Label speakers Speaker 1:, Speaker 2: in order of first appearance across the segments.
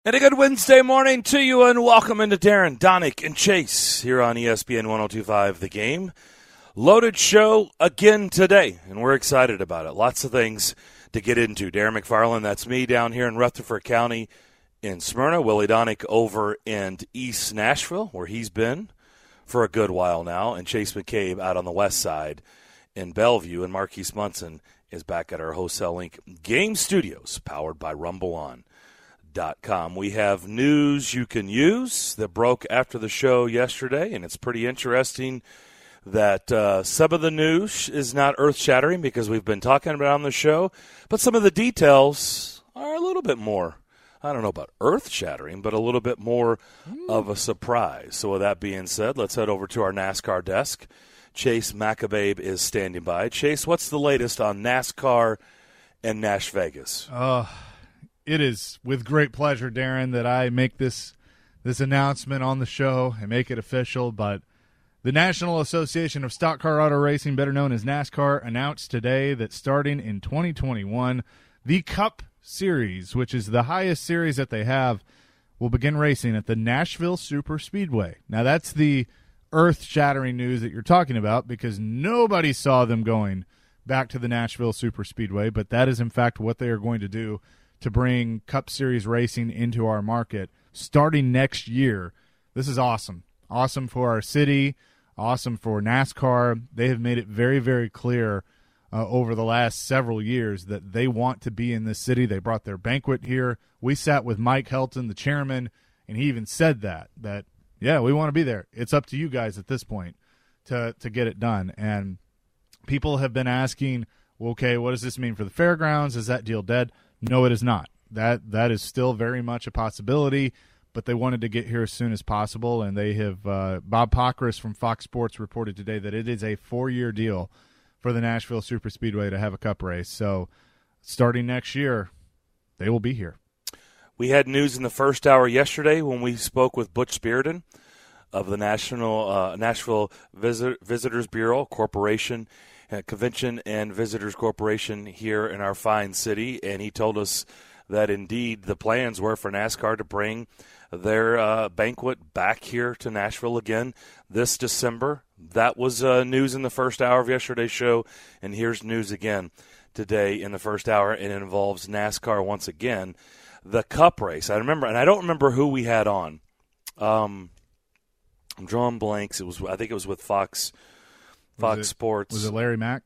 Speaker 1: And a good Wednesday morning to you, and welcome into Darren, Donick, and Chase here on ESPN 102.5 The Game. Loaded show again today, and we're excited about it. Lots of things to get into. Darren McFarland, that's me down here in Rutherford County in Smyrna. Willie Donick over in East Nashville, where he's been for a good while now. And Chase McCabe out on the west side in Bellevue. And Marquise Munson is back at our Wholesale Link Game Studios, powered by RumbleOn.com. We have news you can use that broke after the show yesterday, and it's pretty interesting that some of the news is not earth-shattering because we've been talking about it on the show, but some of the details are a little bit more, I don't know about earth-shattering, but a little bit more of a surprise. So with that being said, let's head over to our NASCAR desk. Chase McAbabe is standing by. Chase, what's the latest on NASCAR and Nash Vegas?
Speaker 2: It is with great pleasure, Darren, that I make this announcement on the show and make it official. But the National Association of Stock Car Auto Racing, better known as NASCAR, announced today that starting in 2021, the Cup Series, which is the highest series that they have, will begin racing at the Nashville Superspeedway. Now, that's the earth-shattering news that you're talking about because nobody saw them going back to the Nashville Superspeedway, but that is, in fact, what they are going to do to bring Cup Series racing into our market starting next year. This is awesome. Awesome for our city, awesome for NASCAR. They have made it very, very clear over the last several years that they want to be in this city. They brought their banquet here. We sat with Mike Helton, the chairman, and he even said that yeah, we want to be there. It's up to you guys at this point to get it done. And people have been asking, well, okay, what does this mean for the fairgrounds? Is that deal dead? No, it is not. That is still very much a possibility, but they wanted to get here as soon as possible, and they have Bob Pockris from Fox Sports reported today that it is a 4-year deal for the Nashville Superspeedway to have a Cup race. So starting next year, they will be here.
Speaker 1: We had news in the first hour yesterday when we spoke with Butch Spearden of the Nashville Visitors Bureau Corporation, Convention and Visitors Corporation here in our fine city, and he told us that indeed the plans were for NASCAR to bring their banquet back here to Nashville again this December. That was news in the first hour of yesterday's show, and here's news again today in the first hour, and it involves NASCAR once again. The Cup race, I remember, and I don't remember who we had on. I'm drawing blanks. I think it was with Fox Sports.
Speaker 2: Was it Larry Mack?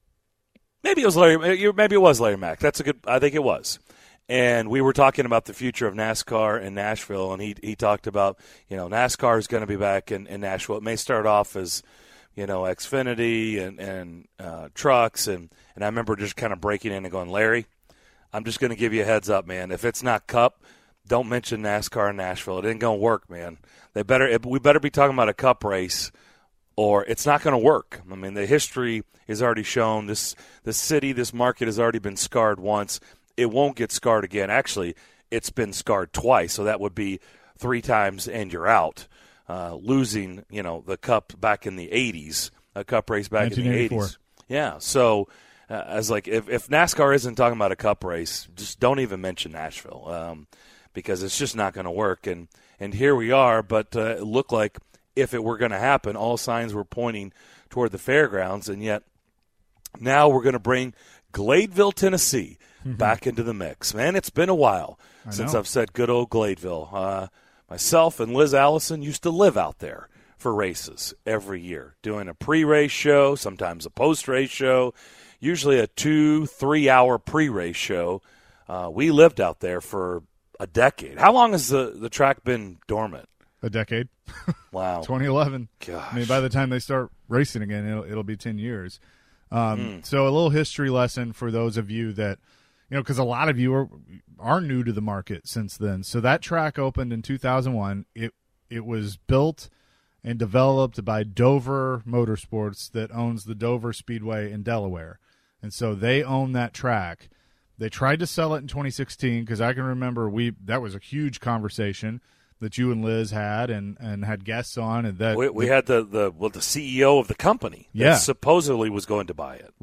Speaker 1: Maybe it was Larry Mack. I think it was. And we were talking about the future of NASCAR in Nashville, and he talked about, NASCAR is going to be back in Nashville. It may start off as, Xfinity and trucks, and I remember just kind of breaking in and going, Larry, I'm just going to give you a heads up, man. If it's not Cup, don't mention NASCAR in Nashville. It ain't going to work, man. We better be talking about a Cup race, or it's not going to work. I mean, the history is already shown. This city, this market has already been scarred once. It won't get scarred again. Actually, it's been scarred twice, so that would be 3 times and you're out. Losing, the Cup back in the 80s, a Cup race back in the 80s. Yeah, so as if NASCAR isn't talking about a Cup race, just don't even mention Nashville because it's just not going to work. And here we are, but it looked like if it were going to happen, all signs were pointing toward the fairgrounds, and yet now we're going to bring Gladeville, Tennessee, back into the mix. Man, it's been a while since I've said good old Gladeville. Myself and Liz Allison used to live out there for races every year, doing a pre-race show, sometimes a post-race show, usually a 2-3 hour pre-race show. We lived out there for a decade. How long has the track been dormant?
Speaker 2: A decade.
Speaker 1: Wow.
Speaker 2: 2011.
Speaker 1: Gosh.
Speaker 2: I mean, by the time they start racing again, it'll be 10 years. So a little history lesson for those of you that, because a lot of you are new to the market since then. So that track opened in 2001. It was built and developed by Dover Motorsports that owns the Dover Speedway in Delaware. And so they own that track. They tried to sell it in 2016 because I can remember that was a huge conversation that you and Liz had and had guests on. And that
Speaker 1: we had the CEO of the company that supposedly was going to buy it.
Speaker 2: Right.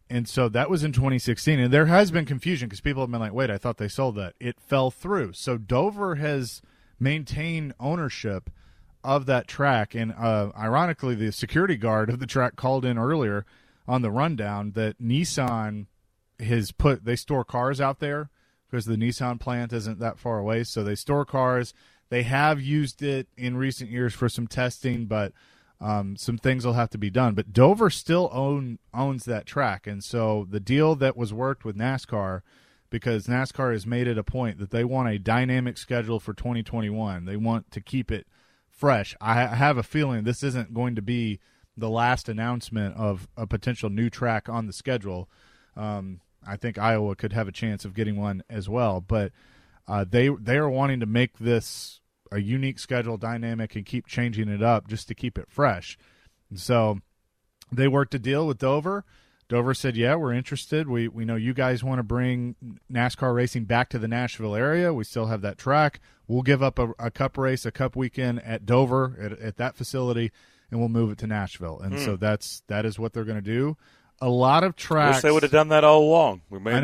Speaker 2: And so that was in 2016. And there has been confusion because people have been like, wait, I thought they sold that. It fell through. So Dover has maintained ownership of that track. And ironically, the security guard of the track called in earlier on the rundown that Nissan they store cars out there because the Nissan plant isn't that far away. So they store cars. They have used it in recent years for some testing, but some things will have to be done. But Dover still owns that track. And so the deal that was worked with NASCAR, because NASCAR has made it a point that they want a dynamic schedule for 2021. They want to keep it fresh. I have a feeling this isn't going to be the last announcement of a potential new track on the schedule. I think Iowa could have a chance of getting one as well. But they are wanting to make this a unique schedule, dynamic, and keep changing it up just to keep it fresh. And so they worked a deal with Dover. Dover said, yeah, we're interested. We know you guys want to bring NASCAR racing back to the Nashville area. We still have that track. We'll give up a cup race, a cup weekend at Dover at that facility, and we'll move it to Nashville. And so that is what they're going to do. A lot of tracks.
Speaker 1: Wish they would have done that all along.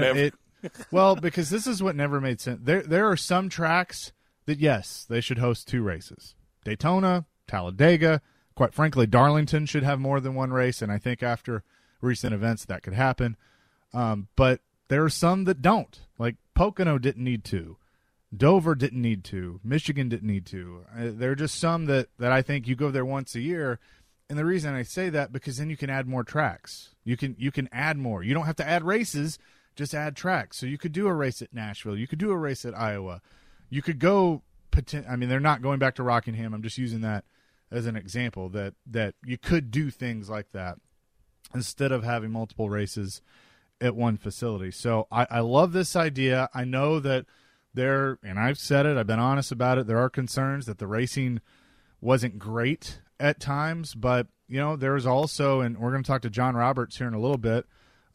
Speaker 2: Well, because this is what never made sense. There are some tracks that, yes, they should host 2 races. Daytona, Talladega, quite frankly, Darlington should have more than one race, and I think after recent events that could happen. But there are some that don't. Like Pocono didn't need to. Dover didn't need to. Michigan didn't need to. There are just some that I think you go there once a year, and the reason I say that because then you can add more tracks. You can add more. You don't have to add races, just add tracks. So you could do a race at Nashville. You could do a race at Iowa. You could go they're not going back to Rockingham. I'm just using that as an example that you could do things like that instead of having multiple races at one facility. So I love this idea. I know that and I've said it, I've been honest about it, there are concerns that the racing wasn't great at times, but there's also, and we're going to talk to John Roberts here in a little bit,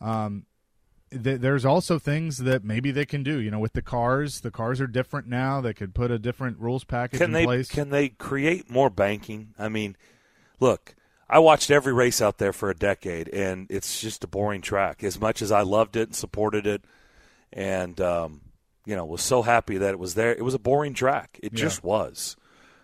Speaker 2: there's also things that maybe they can do. With the cars are different now. They could put a different rules package in place.
Speaker 1: Can they create more banking? I mean, look, I watched every race out there for a decade, and it's just a boring track. As much as I loved it and supported it and, was so happy that it was there, it was a boring track. It just was.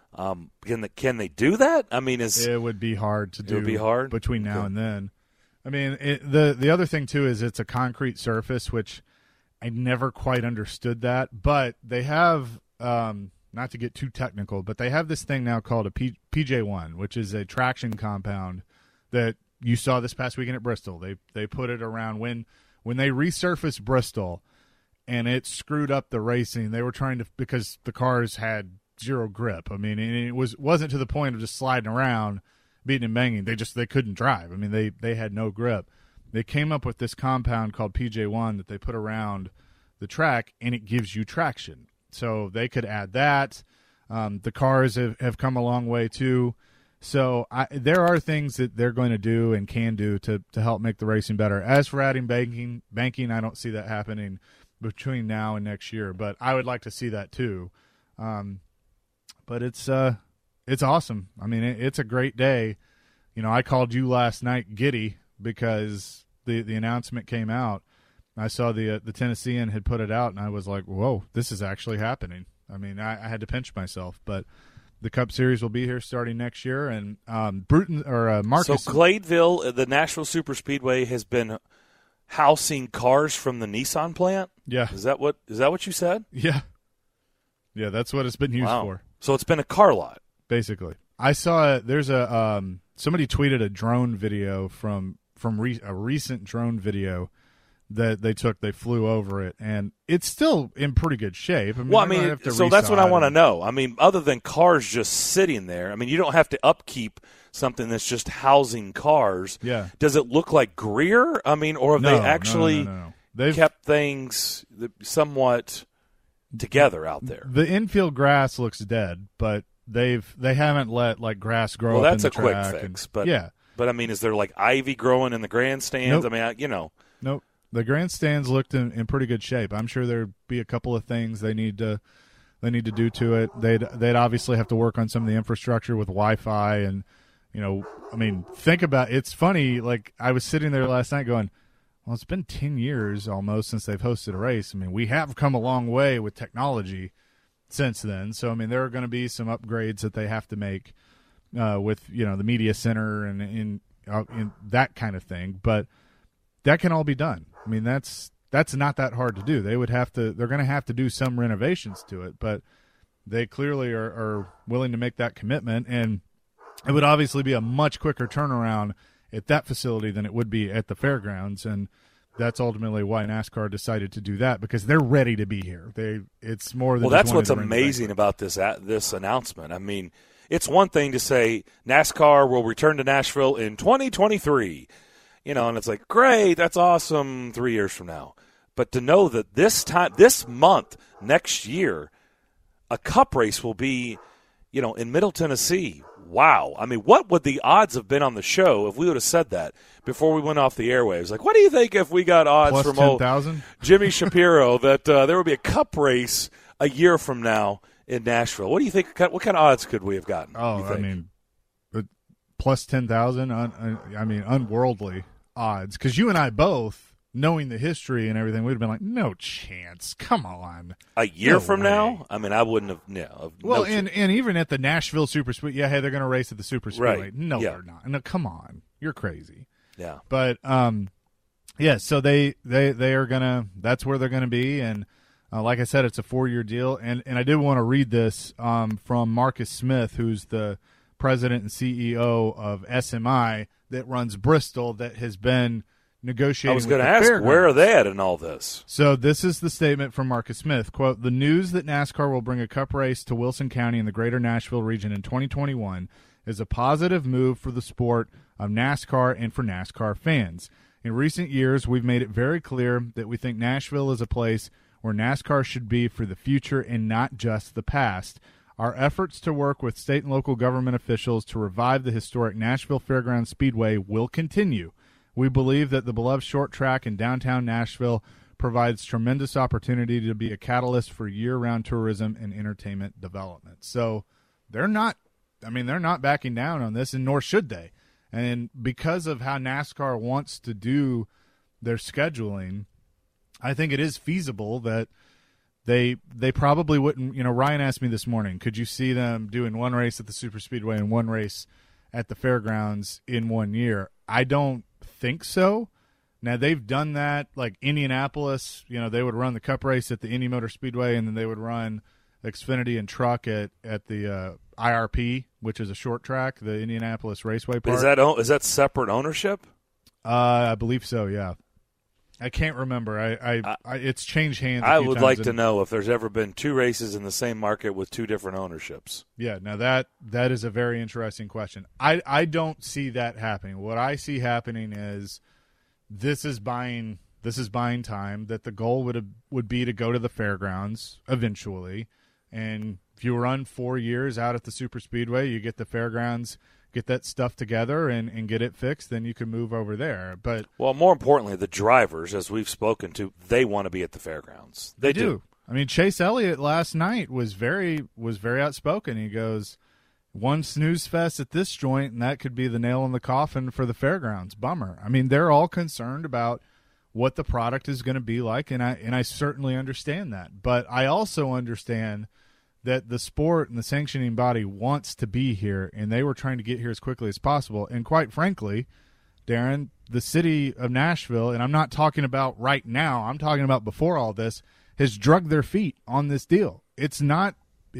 Speaker 1: Can they do that? I mean,
Speaker 2: it would be hard to do.
Speaker 1: It would be hard
Speaker 2: between now and then. I mean, the other thing, too, is it's a concrete surface, which I never quite understood that. But they have, not to get too technical, but they have this thing now called a PJ1, which is a traction compound that you saw this past weekend at Bristol. They put it around when they resurfaced Bristol and it screwed up the racing. They were trying to, because the cars had zero grip. I mean, and it wasn't to the point of just sliding around, beating and banging. They couldn't drive. I mean, they had no grip. They came up with this compound called PJ1 that they put around the track, and it gives you traction. So they could add that. The cars have come a long way too. So there are things that they're going to do and can do to help make the racing better. As for adding banking, I don't see that happening between now and next year, but I would like to see that too. But it's awesome. I mean, it's a great day. I called you last night giddy because the announcement came out. I saw the Tennessean had put it out, and I was like, whoa, this is actually happening. I mean, I had to pinch myself. But the Cup Series will be here starting next year, and Marcus.
Speaker 1: So Cladeville, the Nashville Superspeedway, has been housing cars from the Nissan plant?
Speaker 2: Yeah.
Speaker 1: Is that what you said?
Speaker 2: Yeah. Yeah, that's what it's been used for.
Speaker 1: So it's been a car lot.
Speaker 2: Basically. I saw there's somebody tweeted a drone video from a recent drone video that they flew over it, and it's still in pretty good shape.
Speaker 1: So that's what I want to know. I mean, other than cars just sitting there, I mean, you don't have to upkeep something that's just housing cars.
Speaker 2: Yeah.
Speaker 1: Does it look like Greer? I mean, or have they actually
Speaker 2: No.
Speaker 1: They've kept things somewhat together out there?
Speaker 2: The infield grass looks dead, but they haven't let like grass grow.
Speaker 1: Well,
Speaker 2: up
Speaker 1: that's
Speaker 2: in the
Speaker 1: a quick
Speaker 2: track
Speaker 1: fix, but
Speaker 2: yeah.
Speaker 1: But I mean, is there like ivy growing in the grandstands?
Speaker 2: Nope.
Speaker 1: I mean,
Speaker 2: Nope. The grandstands looked in pretty good shape. I'm sure there'd be a couple of things they need to do to it. They'd obviously have to work on some of the infrastructure with Wi-Fi and I mean, think about it's funny. Like I was sitting there last night going, well, it's been 10 years almost since they've hosted a race. I mean, we have come a long way with technology since then. So, I mean, there are going to be some upgrades that they have to make with, the media center and in that kind of thing. But that can all be done. I mean, that's not that hard to do. They're going to have to do some renovations to it, but they clearly are willing to make that commitment. And it would obviously be a much quicker turnaround at that facility than it would be at the fairgrounds. And that's ultimately why NASCAR decided to do that, because they're ready to be here. It's more than
Speaker 1: that's what's amazing about this announcement. I mean, it's one thing to say NASCAR will return to Nashville in 2023, and it's like, great, that's awesome 3 years from now. But to know that this month, next year, a cup race will be, in Middle Tennessee. Wow. I mean, what would the odds have been on the show if we would have said that before we went off the airwaves? Like, what do you think if we got odds
Speaker 2: plus
Speaker 1: from
Speaker 2: 10,000?
Speaker 1: Jimmy Shapiro that there would be a cup race a year from now in Nashville? What do you think? What kind of odds could we have gotten?
Speaker 2: Oh, I mean, plus 10,000. I mean, unworldly odds. Because you and I both, knowing the history and everything, we'd have been like, no chance. Come on.
Speaker 1: A year from now? I mean, I wouldn't have. No.
Speaker 2: Well, and even at the Nashville Super Speedway, hey, they're going to race at the Super Speedway.
Speaker 1: Right.
Speaker 2: No, they're not. No, come on. You're crazy.
Speaker 1: Yeah.
Speaker 2: But, so they are going to – that's where they're going to be. And like I said, it's a 4-year deal. And I did want to read this from Marcus Smith, who's the president and CEO of SMI that runs Bristol, that has been – negotiating.
Speaker 1: I was going to ask, where are they at in all this?
Speaker 2: So this is the statement from Marcus Smith. Quote, "The news that NASCAR will bring a cup race to Wilson County in the greater Nashville region in 2021 is a positive move for the sport of NASCAR and for NASCAR fans. In recent years, we've made it very clear that we think Nashville is a place where NASCAR should be for the future and not just the past. Our efforts to work with state and local government officials to revive the historic Nashville Fairgrounds Speedway will continue. We believe that the beloved short track in downtown Nashville provides tremendous opportunity to be a catalyst for year-round tourism and entertainment development." So they're not backing down on this, and nor should they. And because of how NASCAR wants to do their scheduling, I think it is feasible that they probably wouldn't. Ryan asked me this morning, could you see them doing one race at the Super Speedway and one race at the fairgrounds in 1 year? I don't think so. Now, they've done that, like Indianapolis, they would run the cup race at the Indy Motor Speedway, and then they would run Xfinity and truck at the IRP, which is a short track, the Indianapolis Raceway Park.
Speaker 1: Is that separate ownership?
Speaker 2: I believe so, yeah. I can't remember. It's changed hands.
Speaker 1: I would like to know if there's ever been two races in the same market with two different ownerships.
Speaker 2: Yeah, now that is a very interesting question. I don't see that happening. What I see happening is this is buying time. That the goal would be to go to the fairgrounds eventually, and if you run 4 years out at the Super Speedway, you get the fairgrounds. Get that stuff together and get it fixed, then you can move over there. But
Speaker 1: more importantly, the drivers, as we've spoken to, they want to be at the fairgrounds. They do.
Speaker 2: I mean, Chase Elliott last night was very outspoken. He goes, "One snooze fest at this joint, and that could be the nail in the coffin for the fairgrounds. Bummer." I mean, they're all concerned about what the product is going to be like, and I certainly understand that. But I also understand that the sport and the sanctioning body wants to be here, and they were trying to get here as quickly as possible. And quite frankly, Darren, the city of Nashville, and I'm not talking about right now, I'm talking about before all this, has drugged their feet on this deal. It's not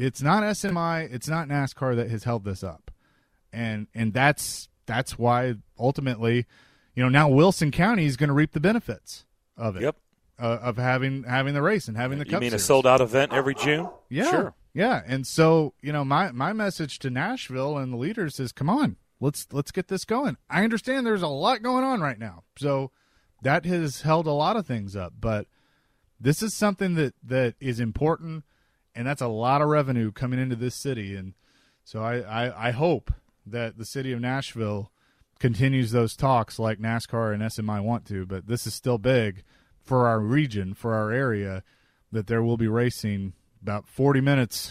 Speaker 2: SMI, it's not NASCAR that has held this up. And that's why ultimately, now Wilson County is going to reap the benefits of it.
Speaker 1: Yep.
Speaker 2: Of having the race and having the Cup
Speaker 1: You mean
Speaker 2: Series.
Speaker 1: a sold-out event every June?
Speaker 2: Yeah.
Speaker 1: Sure.
Speaker 2: Yeah, and so, my message to Nashville and the leaders is, come on, let's get this going. I understand there's a lot going on right now, so that has held a lot of things up, but this is something that is important, and that's a lot of revenue coming into this city, and so I hope that the city of Nashville continues those talks like NASCAR and SMI want to, but this is still big for our region, for our area, that there will be racing about 40 minutes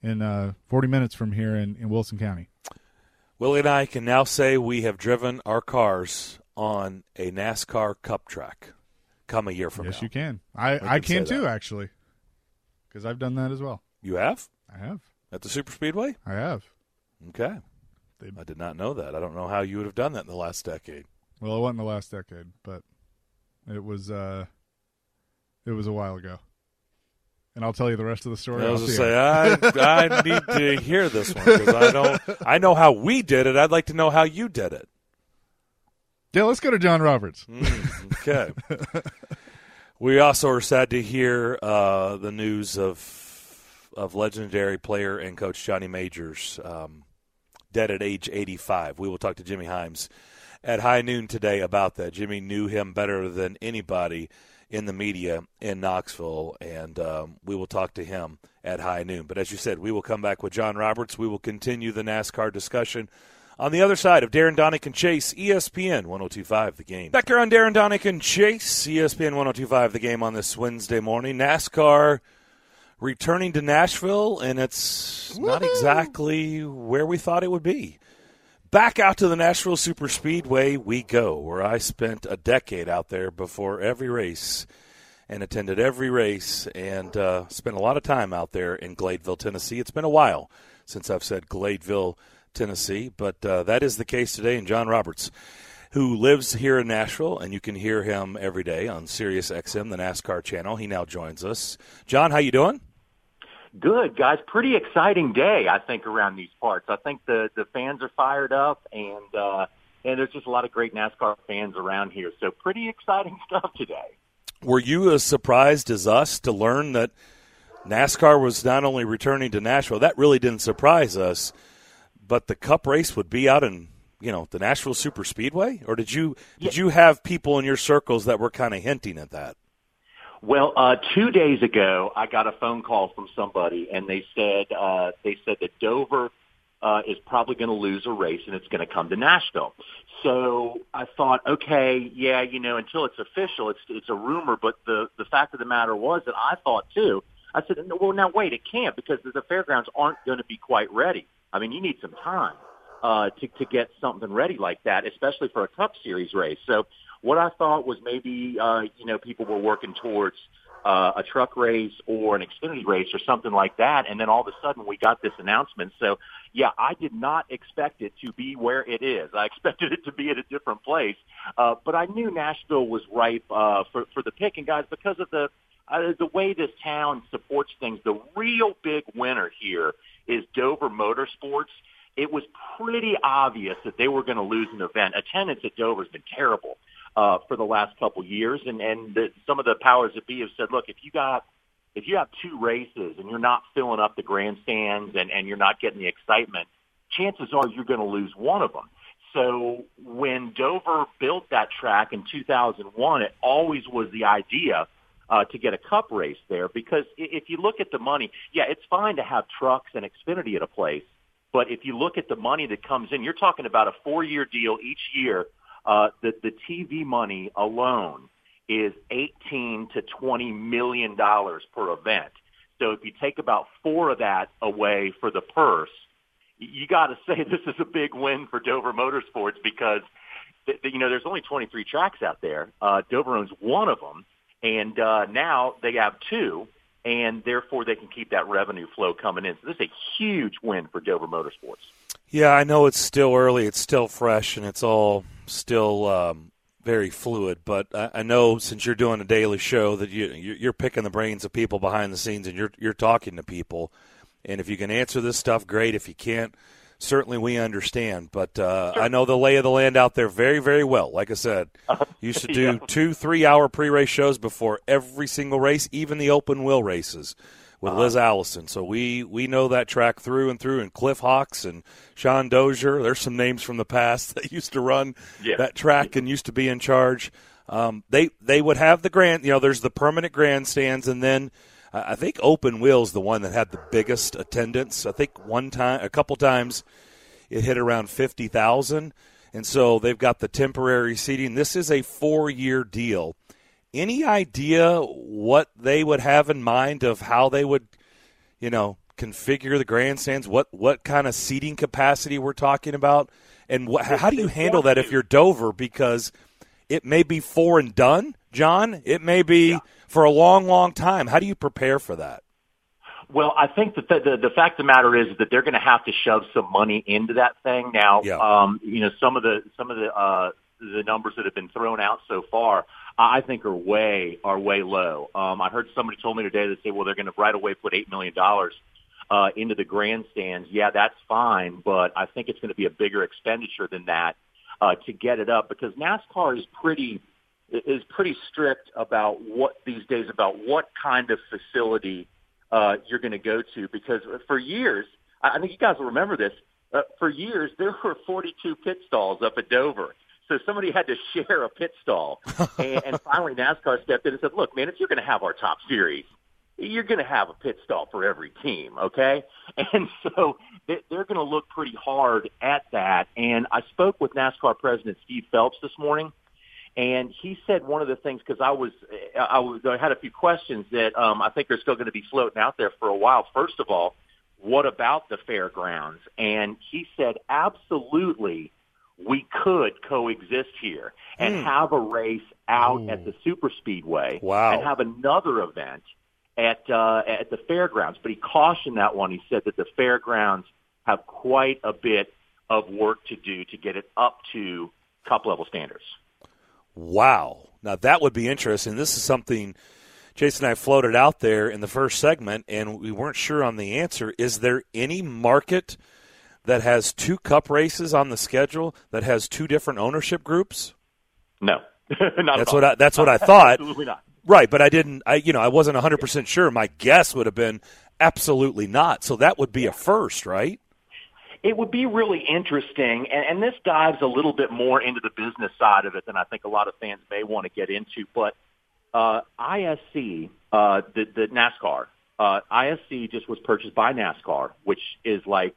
Speaker 2: from here in Wilson County.
Speaker 1: Willie and I can now say we have driven our cars on a NASCAR Cup track. come a year from now.
Speaker 2: Yes, you can. I can too, actually, because I've done that as well.
Speaker 1: You have?
Speaker 2: I have.
Speaker 1: At the Super Speedway?
Speaker 2: I have.
Speaker 1: Okay. I did not know that. I don't know how you would have done that in the last decade.
Speaker 2: Well, it wasn't the last decade, but it was a while ago. And I'll tell you the rest of the story.
Speaker 1: I was going to say, I need to hear this one because I know how we did it. I'd like to know how you did it.
Speaker 2: Yeah, let's go to John Roberts.
Speaker 1: Okay. We also are sad to hear the news of legendary player and coach Johnny Majors dead at age 85. We will talk to Jimmy Himes at high noon today about that. Jimmy knew him better than anybody in the media in Knoxville, and we will talk to him at high noon. But as you said, we will come back with John Roberts. We will continue the NASCAR discussion on the other side of Darren Donick and Chase, ESPN 102.5 The Game. Back here on Darren Donick and Chase, ESPN 102.5 The Game on this Wednesday morning. NASCAR returning to Nashville, and it's not exactly where we thought it would be. Back out to the Nashville Superspeedway we go, where I spent a decade out there before every race and attended every race and spent a lot of time out there in Gladeville, Tennessee. It's been a while since I've said Gladeville, Tennessee, but that is the case today. And John Roberts, who lives here in Nashville, and you can hear him every day on Sirius XM, the NASCAR channel. He now joins us. John, how you doing?
Speaker 3: Good, guys. Pretty exciting day, I think, around these parts. I think the fans are fired up, and there's just a lot of great NASCAR fans around here. So pretty exciting stuff today.
Speaker 1: Were you as surprised as us to learn that NASCAR was not only returning to Nashville? That really didn't surprise us, but the Cup race would be out in, the Nashville Superspeedway? Or did you have people in your circles that were kind of hinting at that?
Speaker 3: Well, 2 days ago, I got a phone call from somebody, and they said that Dover is probably going to lose a race, and it's going to come to Nashville. So I thought, okay, yeah, until it's official, it's a rumor. But the fact of the matter was that I thought too. I said, well, now wait, it can't because the fairgrounds aren't going to be quite ready. I mean, you need some time to get something ready like that, especially for a Cup Series race. So what I thought was maybe, people were working towards a truck race or an Xfinity race or something like that. And then all of a sudden we got this announcement. So, yeah, I did not expect it to be where it is. I expected it to be at a different place. But I knew Nashville was ripe for the picking, guys, because of the way this town supports things. The real big winner here is Dover Motorsports. It was pretty obvious that they were going to lose an event. Attendance at Dover has been terrible for the last couple years, and some of the powers that be have said, look, if you have two races and you're not filling up the grandstands and you're not getting the excitement, chances are you're going to lose one of them. So when Dover built that track in 2001, it always was the idea to get a Cup race there, because if you look at the money, yeah, it's fine to have trucks and Xfinity at a place, but if you look at the money that comes in, you're talking about a 4-year deal each year. The TV money alone is $18 to $20 million per event. So if you take about 4 of that away for the purse, you got to say this is a big win for Dover Motorsports because, there's only 23 tracks out there. Dover owns one of them, and now they have 2, and therefore they can keep that revenue flow coming in. So this is a huge win for Dover Motorsports.
Speaker 1: Yeah, I know it's still early, it's still fresh, and it's all still very fluid. But I know since you're doing a daily show that you're picking the brains of people behind the scenes, and you're talking to people. And if you can answer this stuff, great. If you can't, certainly we understand. But
Speaker 3: Sure.
Speaker 1: I know the lay of the land out there very, very well. Like I said, used to do 2-3 hour pre-race shows before every single race, even the open wheel races with Liz Allison. So we know that track through and through. And Cliff Hawks and Sean Dozier, there's some names from the past that used to run that track and used to be in charge. They would have the there's the permanent grandstands, and then I think open wheel's the one that had the biggest attendance. I think a couple times it hit around 50,000. And so they've got the temporary seating. This is a 4-year deal. Any idea what they would have in mind of how they would, configure the grandstands? What kind of seating capacity we're talking about? And how do you handle that if you're Dover? Because it may be for and done, John. It may be for a long, long time. How do you prepare for that?
Speaker 3: Well, I think that the fact of the matter is that they're going to have to shove some money into that thing now. Some of the numbers that have been thrown out so far, I think are way low. I heard somebody told me today that say, well, they're going to right away put $8 million into the grandstands. Yeah, that's fine, but I think it's going to be a bigger expenditure than that to get it up, because NASCAR is pretty strict about what kind of facility you're going to go to, because for years, I think you guys will remember this, for years there were 42 pit stalls up at Dover. So somebody had to share a pit stall. And finally NASCAR stepped in and said, look, man, if you're going to have our top series, you're going to have a pit stall for every team, okay? And so they're going to look pretty hard at that. And I spoke with NASCAR President Steve Phelps this morning, and he said one of the things, because I had a few questions that I think are still going to be floating out there for a while. First of all, what about the fairgrounds? And he said, absolutely, we could coexist here and have a race out at the super speedway and have another event at the fairgrounds. But he cautioned that one. He said that the fairgrounds have quite a bit of work to do to get it up to Cup level standards.
Speaker 1: Wow. Now, that would be interesting. This is something Jason and I floated out there in the first segment, and we weren't sure on the answer. Is there any market that has 2 Cup races on the schedule that has 2 different ownership groups?
Speaker 3: No. Not
Speaker 1: that's
Speaker 3: at all.
Speaker 1: That's what I thought.
Speaker 3: Absolutely not.
Speaker 1: Right, but I wasn't 100% sure. My guess would have been absolutely not. So that would be a first, right?
Speaker 3: It would be really interesting, and this dives a little bit more into the business side of it than I think a lot of fans may want to get into. But ISC, the NASCAR, ISC just was purchased by NASCAR, which is like,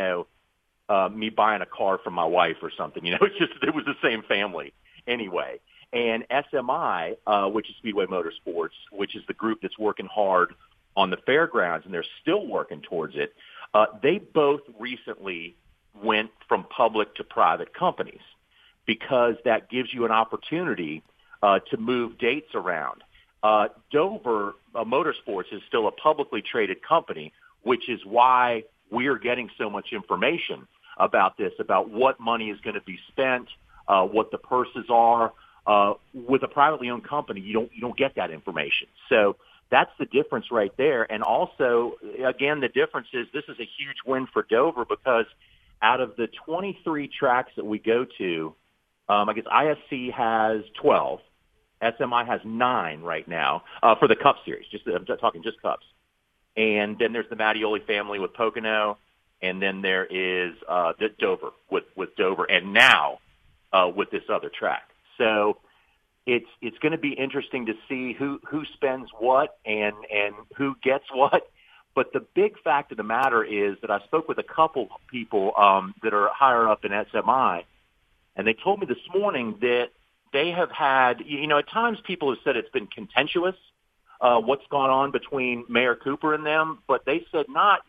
Speaker 3: me buying a car from my wife or something. It was the same family anyway. And SMI, which is Speedway Motorsports, which is the group that's working hard on the fairgrounds, and they're still working towards it. They both recently went from public to private companies because that gives you an opportunity to move dates around. Dover Motorsports is still a publicly traded company, which is why we're getting so much information about this, about what money is going to be spent, what the purses are. With a privately owned company, you don't get that information. So that's the difference right there. And also, again, the difference is this is a huge win for Dover, because out of the 23 tracks that we go to, I guess ISC has 12. SMI has 9 right now for the Cup Series. I'm talking just Cups. And then there's the Mattioli family with Pocono, and then there is Dover with Dover, and now with this other track. So it's going to be interesting to see who spends what and who gets what. But the big fact of the matter is that I spoke with a couple people that are higher up in SMI, and they told me this morning that they have had, at times people have said it's been contentious, what's gone on between Mayor Cooper and them, but they said not,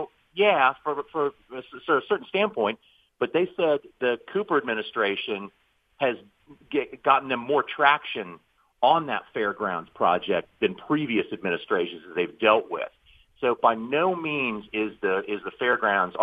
Speaker 3: for a certain standpoint, but they said the Cooper administration has gotten them more traction on that fairgrounds project than previous administrations that they've dealt with. So by no means is the fairgrounds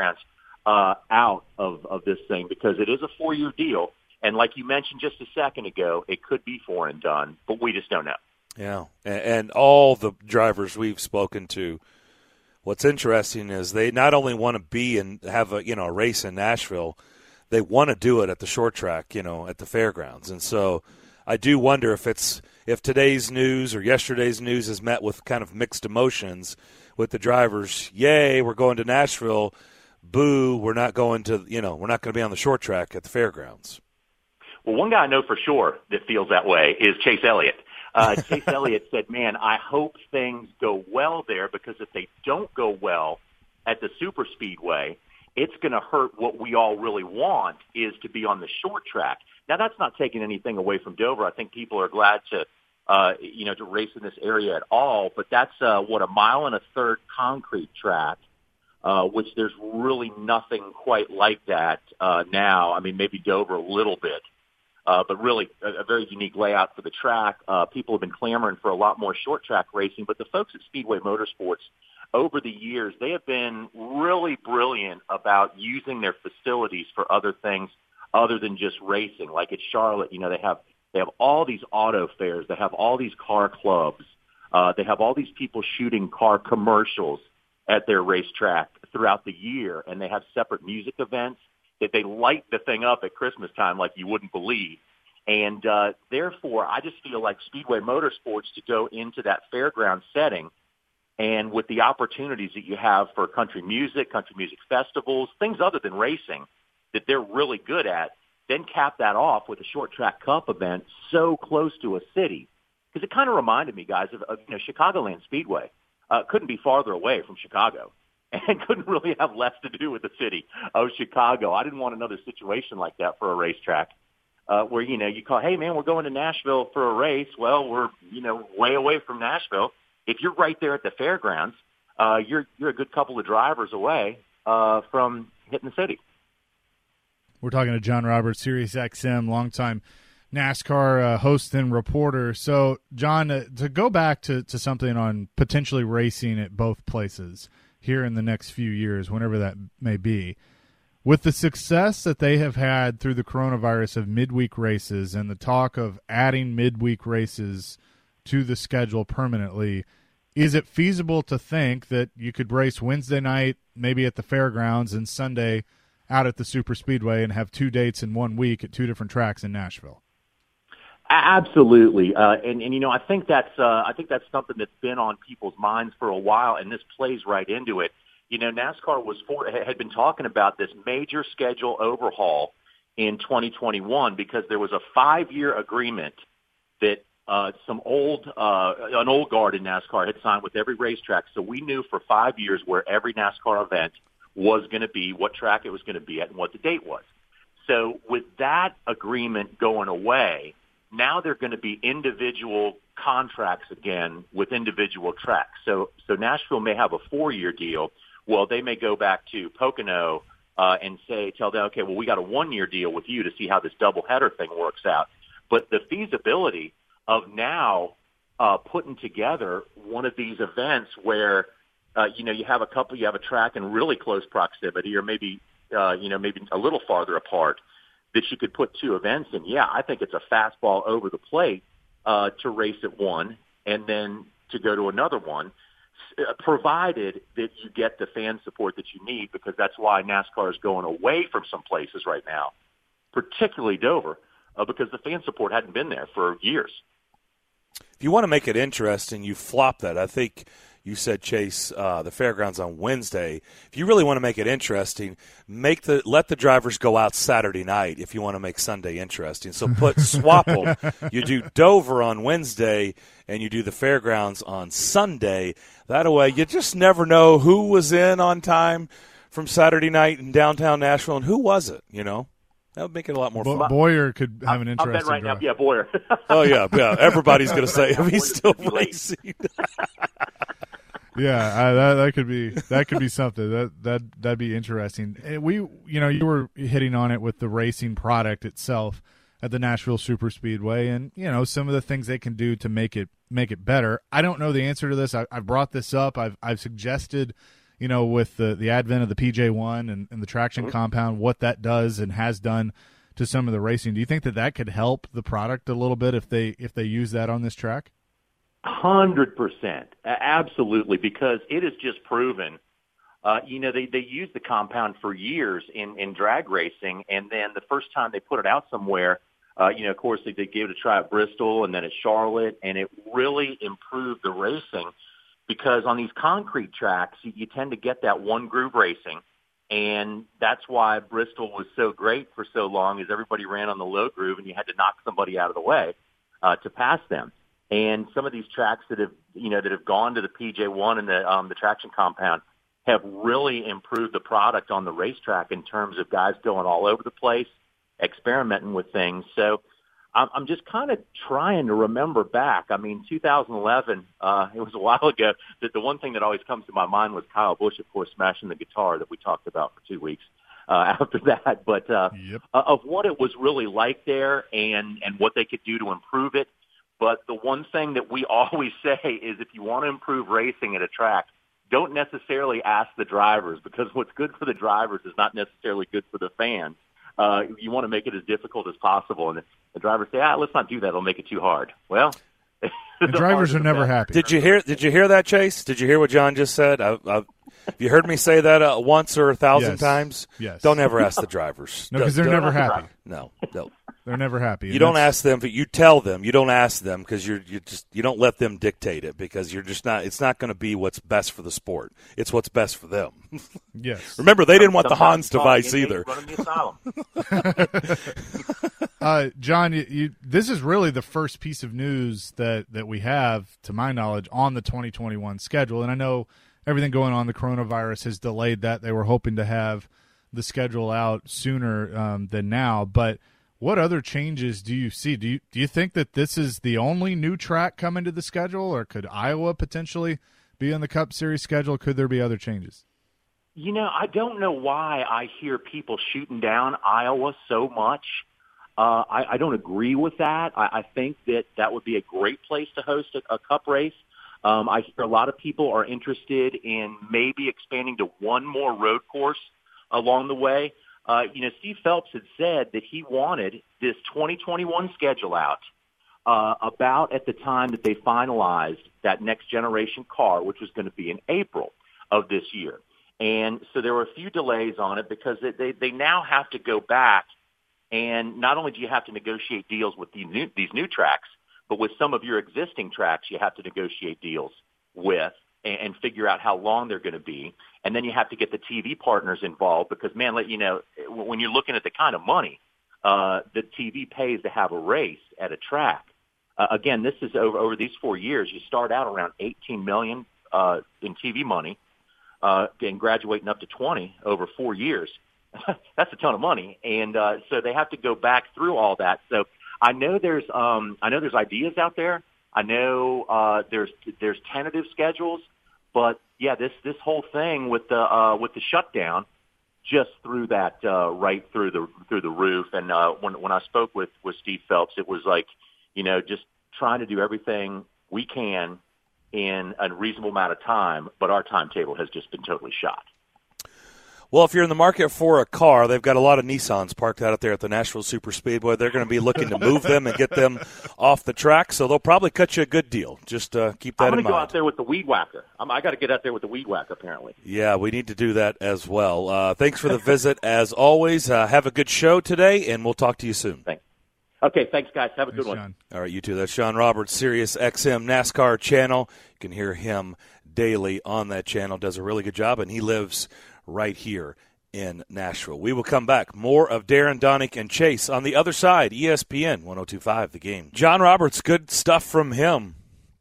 Speaker 3: out of this thing, because it is a 4-year deal. And like you mentioned just a second ago, it could be for and done, but we just don't know.
Speaker 1: Yeah, and all the drivers we've spoken to, what's interesting is they not only want to be and have a race in Nashville, they want to do it at the short track, at the fairgrounds. And so I do wonder if today's news or yesterday's news is met with kind of mixed emotions with the drivers. Yay, we're going to Nashville. Boo, we're not going to be on the short track at the fairgrounds.
Speaker 3: Well, one guy I know for sure that feels that way is Chase Elliott. Chase Elliott said, man, I hope things go well there, because if they don't go well at the super speedway, it's going to hurt what we all really want, is to be on the short track. Now, that's not taking anything away from Dover. I think people are glad to race in this area at all. But that's a 1.25 mile concrete track, which there's really nothing quite like that now. I mean, maybe Dover a little bit. but really a very unique layout for the track. People have been clamoring for a lot more short track racing, but the folks at Speedway Motorsports over the years, they have been really brilliant about using their facilities for other things other than just racing. Like at Charlotte, you know, they have all these auto fairs, they have all these car clubs, they have all these people shooting car commercials at their racetrack throughout the year, and they have separate music events that they light the thing up at Christmas time like you wouldn't believe. And therefore, I just feel like Speedway Motorsports to go into that fairground setting, and with the opportunities that you have for country music festivals, things other than racing that they're really good at, then cap that off with a short track cup event so close to a city. Because it kind of reminded me, guys, of Chicagoland Speedway. Couldn't be farther away from Chicago and couldn't really have less to do with the city of Chicago. I didn't want another situation like that for a racetrack where, you call, hey, man, we're going to Nashville for a race. Well, we're, way away from Nashville. If you're right there at the fairgrounds, you're a good couple of drivers away from hitting the city.
Speaker 2: We're talking to John Roberts, Sirius XM, longtime NASCAR host and reporter. So, John, to go back to something on potentially racing at both places here in the next few years, whenever that may be, with the success that they have had through the coronavirus of midweek races and the talk of adding midweek races to the schedule permanently, is it feasible to think that you could race Wednesday night maybe at the fairgrounds and Sunday out at the super speedway and have 2 dates in 1 week at 2 different tracks in Nashville?
Speaker 3: Absolutely. And I think that's something that's been on people's minds for a while, and this plays right into it. NASCAR had been talking about this major schedule overhaul in 2021 because there was a 5-year agreement that an old guard in NASCAR had signed with every racetrack. So we knew for 5 years where every NASCAR event was going to be, what track it was going to be at, and what the date was. So with that agreement going away, now they're going to be individual contracts again with individual tracks. So Nashville may have a 4-year deal. Well, they may go back to Pocono and tell them, okay, well, we got a 1-year deal with you to see how this doubleheader thing works out. But the feasibility of now putting together one of these events where you have a track in really close proximity, or maybe maybe a little farther apart, that you could put 2 events in. Yeah, I think it's a fastball over the plate to race at one and then to go to another one, provided that you get the fan support that you need, because that's why NASCAR is going away from some places right now, particularly Dover, because the fan support hadn't been there for years.
Speaker 1: If you want to make it interesting, you flop that. I think you said, Chase, the fairgrounds on Wednesday. If you really want to make it interesting, let the drivers go out Saturday night if you want to make Sunday interesting. So swap them. You do Dover on Wednesday and you do the fairgrounds on Sunday. That way you just never know who was in on time from Saturday night in downtown Nashville and who was it, That would make it a lot more fun.
Speaker 2: Boyer could have an interesting
Speaker 3: right
Speaker 2: drive.
Speaker 3: now, yeah, Boyer.
Speaker 1: Oh, yeah. Everybody's going to say if he's still racing.
Speaker 2: Yeah, that could be something. That'd be interesting. You were hitting on it with the racing product itself at the Nashville Superspeedway, and some of the things they can do to make it better. I don't know the answer to this. I've brought this up. I've suggested, with the advent of the PJ1 and the traction compound, what that does and has done to some of the racing. Do you think that could help the product a little bit if they use that on this track?
Speaker 3: 100%, absolutely, because it is just proven. They used the compound for years in drag racing, and then the first time they put it out somewhere, of course they gave it a try at Bristol and then at Charlotte, and it really improved the racing. Because on these concrete tracks, you tend to get that one groove racing, and that's why Bristol was so great for so long, is everybody ran on the low groove, and you had to knock somebody out of the way to pass them. And some of these tracks that have gone to the PJ1 and the traction compound have really improved the product on the racetrack in terms of guys going all over the place, experimenting with things. So I'm just kind of trying to remember back. 2011, it was a while ago, that the one thing that always comes to my mind was Kyle Busch, of course, smashing the guitar that we talked about for 2 weeks. after that. But
Speaker 2: Yep.
Speaker 3: of what it was really like there and what they could do to improve it. But the one thing that we always say is if you want to improve racing at a track, don't necessarily ask the drivers, because what's good for the drivers is not necessarily good for the fans. You want to make it as difficult as possible. And the drivers say, let's not do that. It'll make it too hard. Well,
Speaker 2: The drivers are never happy.
Speaker 1: Did you hear that, Chase? Did you hear what John just said? You heard me say that once or 1,000
Speaker 2: Yes.
Speaker 1: times?
Speaker 2: Yes.
Speaker 1: Don't ever ask the drivers.
Speaker 2: No, because they're never happy.
Speaker 1: No.
Speaker 2: They're never happy.
Speaker 1: You don't ask them, but you tell them. You don't ask them because you don't let them dictate it, because you're just not. It's not going to be what's best for the sport. It's what's best for them.
Speaker 2: Yes.
Speaker 1: Remember, they didn't want the Hans
Speaker 3: Sometimes
Speaker 1: device either.
Speaker 3: running the asylum.
Speaker 2: John, this is really the first piece of news that we have, to my knowledge, on the 2021 schedule. And I know everything going on, the coronavirus has delayed that. They were hoping to have the schedule out sooner than now. But what other changes do you see? Do you think that this is the only new track coming to the schedule, or could Iowa potentially be on the Cup Series schedule? Could there be other changes?
Speaker 3: I don't know why I hear people shooting down Iowa so much. I don't agree with that. I think that would be a great place to host a Cup race. I hear a lot of people are interested in maybe expanding to one more road course along the way. Steve Phelps had said that he wanted this 2021 schedule out about at the time that they finalized that next generation car, which was going to be in April of this year. And so there were a few delays on it because they now have to go back, and not only do you have to negotiate deals with these new tracks, but with some of your existing tracks you have to negotiate deals with and figure out how long they're going to be. And then you have to get the TV partners involved because, man, when you're looking at the kind of money that TV pays to have a race at a track, again, this is over these 4 years. You start out around $18 million in TV money and graduating up to 20 over 4 years. That's a ton of money. And so they have to go back through all that. So I know there's ideas out there. I know there's tentative schedules, but yeah, this whole thing with the shutdown just threw that right through the roof. And when I spoke with Steve Phelps, it was like, just trying to do everything we can in a reasonable amount of time, but our timetable has just been totally shot.
Speaker 1: Well, if you're in the market for a car, they've got a lot of Nissans parked out there at the Nashville Super Speedway. They're going to be looking to move them and get them off the track, so they'll probably cut you a good deal. Just keep that in mind.
Speaker 3: I'm going to go out there with the weed whacker. I got to get out there with the weed whacker, apparently.
Speaker 1: Yeah, we need to do that as well. Thanks for the visit, as always. Have a good show today, and we'll talk to you soon.
Speaker 3: Thanks. Okay, thanks, guys. Have a good one.
Speaker 2: Sean.
Speaker 1: All right, you too. That's Sean Roberts, Sirius XM NASCAR channel. You can hear him daily on that channel. Does a really good job, and he lives right here in Nashville. We will come back. More of Darren, Donick, and Chase on the other side. ESPN 102.5 The Game. John Roberts, good stuff from him.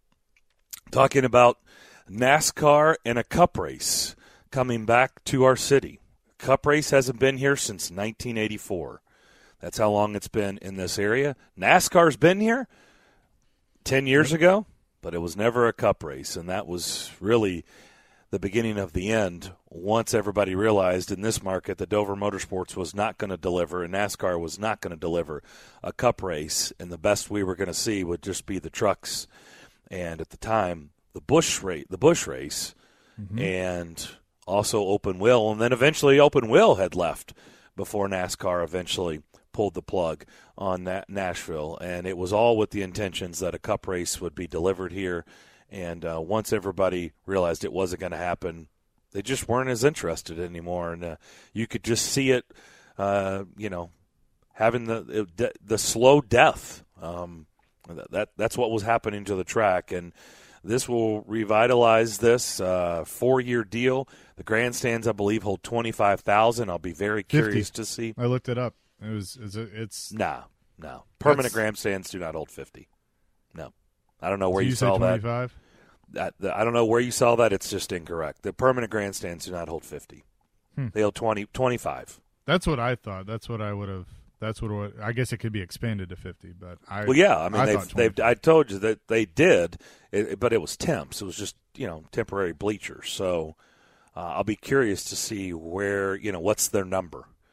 Speaker 1: Talking about NASCAR and a Cup race coming back to our city. Cup race hasn't been here since 1984. That's how long it's been in this area. NASCAR's been here 10 years ago, but it was never a Cup race, and that was really the beginning of the end once everybody realized in this market that Dover Motorsports was not going to deliver and NASCAR was not going to deliver a Cup race, and the best we were going to see would just be the trucks and, at the time, the Busch race, and also Open Wheel, and then eventually Open Wheel had left before NASCAR eventually pulled the plug on Nashville, and it was all with the intentions that a Cup race would be delivered here. And once everybody realized it wasn't going to happen, they just weren't as interested anymore. And you could just see it, having the slow death. That's what was happening to the track. And this will revitalize this 4-year deal. The grandstands, I believe, hold 25,000. I'll be very curious
Speaker 2: 50.
Speaker 1: to see.
Speaker 2: I looked it up. It's
Speaker 1: No. Permanent grandstands do not hold 50. No. I don't know where
Speaker 2: so
Speaker 1: you saw
Speaker 2: 25?
Speaker 1: that. I don't know where you saw that. It's just incorrect. The permanent grandstands do not hold 50. They hold 25.
Speaker 2: That's what I thought. That's what I would have. That's what I guess it could be expanded to 50. But I
Speaker 1: I told you that they did, but it was temps. It was just temporary bleachers. So I'll be curious to see where what's their number.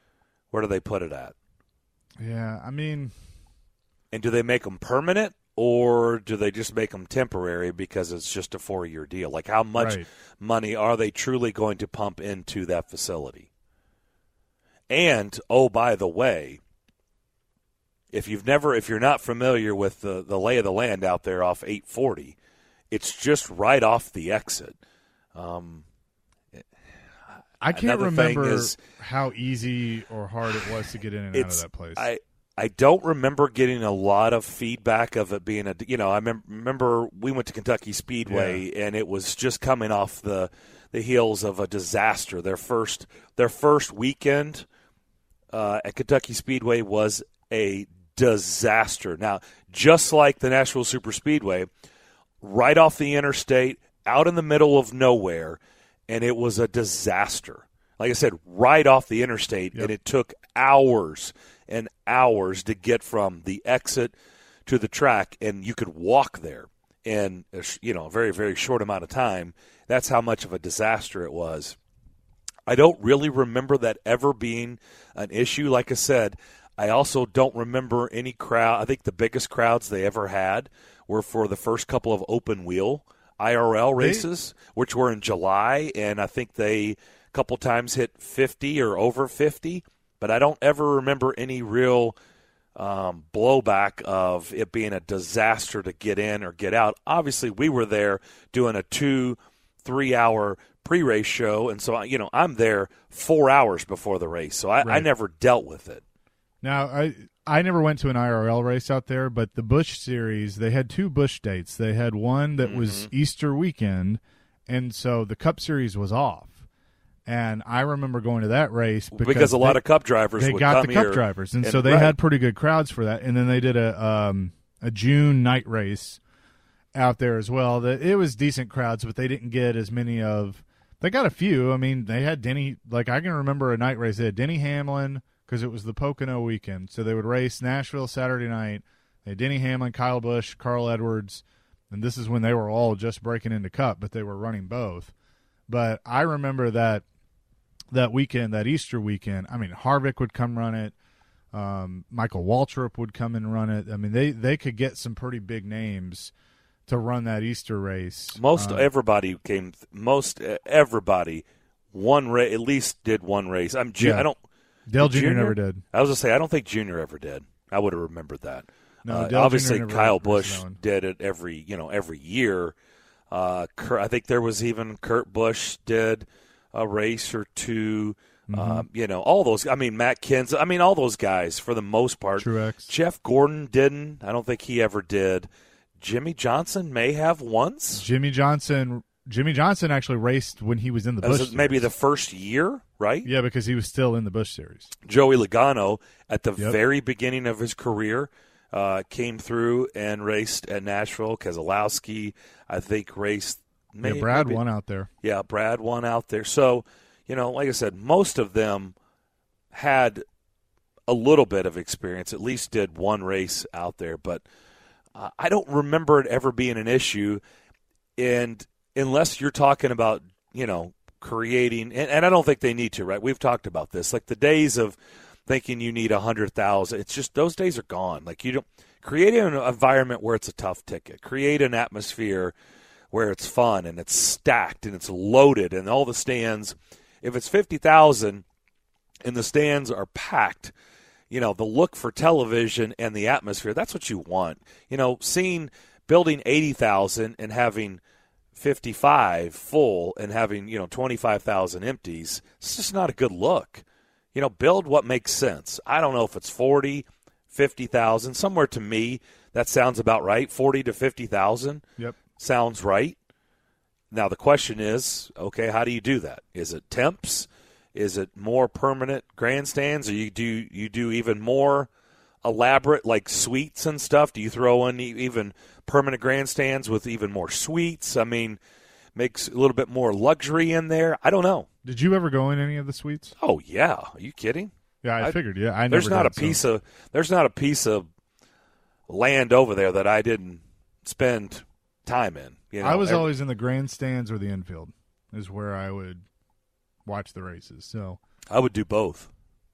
Speaker 1: Where do they put it at?
Speaker 2: Yeah, I mean,
Speaker 1: and do they make them permanent, or do they just make them temporary because it's just a 4-year deal? Like, how much money are they truly going to pump into that facility? And, oh, by the way, if you're not familiar with the lay of the land out there off 840, it's just right off the exit.
Speaker 2: I can't remember how easy or hard it was to get in and out of that place.
Speaker 1: I don't remember getting a lot of feedback of it being I remember we went to Kentucky Speedway and it was just coming off the heels of a disaster. Their first weekend at Kentucky Speedway was a disaster. Now, just like the Nashville Superspeedway, right off the interstate, out in the middle of nowhere, and it was a disaster. Like I said, right off the interstate, and it took hours and hours to get from the exit to the track, and you could walk there in a very, very short amount of time. That's how much of a disaster it was. I don't really remember that ever being an issue. Like I said, I also don't remember any crowd. I think the biggest crowds they ever had were for the first couple of open wheel IRL races, which were in July, and I think they a couple times hit 50 or over 50, but I don't ever remember any real blowback of it being a disaster to get in or get out. Obviously, we were there doing a 2-3 hour pre-race show, and so I'm there 4 hours before the race, so I never dealt with it.
Speaker 2: Now, I never went to an IRL race out there, but the Busch Series, they had 2 Busch dates. They had one that was Easter weekend, and so the Cup Series was off. And I remember going to that race
Speaker 1: because a lot of Cup drivers would come here.
Speaker 2: They got the Cup drivers, and so they had pretty good crowds for that. And then they did a June night race out there as well. It was decent crowds, but they didn't get as many of – they got a few. I mean, they had Denny – like I can remember a night race. They had Denny Hamlin – because it was the Pocono weekend. So they would race Nashville Saturday night. They had Denny Hamlin, Kyle Busch, Carl Edwards, and this is when they were all just breaking into Cup, but they were running both. But I remember that weekend, that Easter weekend, I mean, Harvick would come run it. Michael Waltrip would come and run it. I mean, they could get some pretty big names to run that Easter race.
Speaker 1: Everybody at least did one race.
Speaker 2: Dale Jr. never did.
Speaker 1: I was going to say, I don't think Jr. ever did. I would have remembered that.
Speaker 2: No,
Speaker 1: obviously, Kyle Busch did it every year. I think there was even Kurt Busch did a race or two. All those. I mean, Matt Kenseth. I mean, all those guys for the most part.
Speaker 2: Truex.
Speaker 1: Jeff Gordon didn't. I don't think he ever did. Jimmy Johnson may have once.
Speaker 2: Jimmy Johnson actually raced when he was in the Busch Series.
Speaker 1: Maybe the first year, right?
Speaker 2: Yeah, because he was still in the Busch Series.
Speaker 1: Joey Logano, at the very beginning of his career, came through and raced at Nashville. Keselowski, I think, raced.
Speaker 2: Brad won out there.
Speaker 1: Yeah, Brad won out there. So, like I said, most of them had a little bit of experience, at least did one race out there. But I don't remember it ever being an issue. And unless you're talking about, creating, and I don't think they need to, right? We've talked about this. Like the days of thinking you need 100,000, it's just those days are gone. Like you don't create an environment where it's a tough ticket. Create an atmosphere where it's fun and it's stacked and it's loaded and all the stands. If it's 50,000 and the stands are packed, the look for television and the atmosphere, that's what you want. Building 80,000 and having 55 full and having 25,000 empties, it's just not a good look. Build what makes sense. I don't know if it's 40, 50,000. Somewhere to me that sounds about right. 40 to 50,000.
Speaker 2: Yep,
Speaker 1: sounds right. Now the question is, okay, how do you do that? Is it temps? Is it more permanent grandstands? Or you do even more elaborate like suites and stuff? Do you throw in even permanent grandstands with even more suites? I mean, makes a little bit more luxury in there. I don't know.
Speaker 2: Did you ever go in any of the suites?
Speaker 1: Oh yeah, are you kidding?
Speaker 2: Yeah, I figured. Yeah, I
Speaker 1: there's
Speaker 2: never.
Speaker 1: There's not a piece of land over there that I didn't spend time in.
Speaker 2: I was always in the grandstands or the infield is where I would watch the races. So
Speaker 1: I would do both.